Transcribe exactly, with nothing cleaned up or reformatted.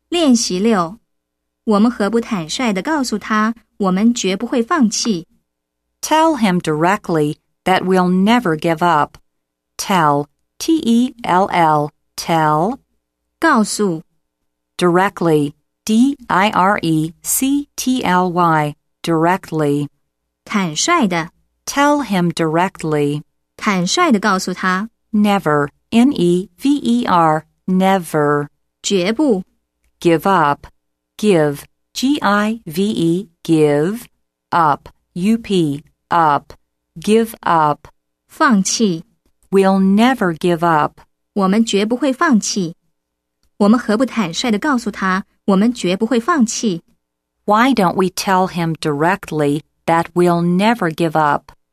练习六，我们何不坦率地告诉他，我们绝不会放弃。 Tell him directly that we'll never give up. Tell, T E L L, tell. 告诉 Directly, D I R E C T L Y, directly. 坦率的 Tell him directly. 坦率地告诉他 Never, N E V E R, never. 绝不 Give up, give, G I V E, give. Up, U P, up, give up. 放弃 We'll never give up. 我们绝不会放弃。我们何不坦率地告诉他，我们绝不会放弃。 Why don't we tell him directly that we'll never give up?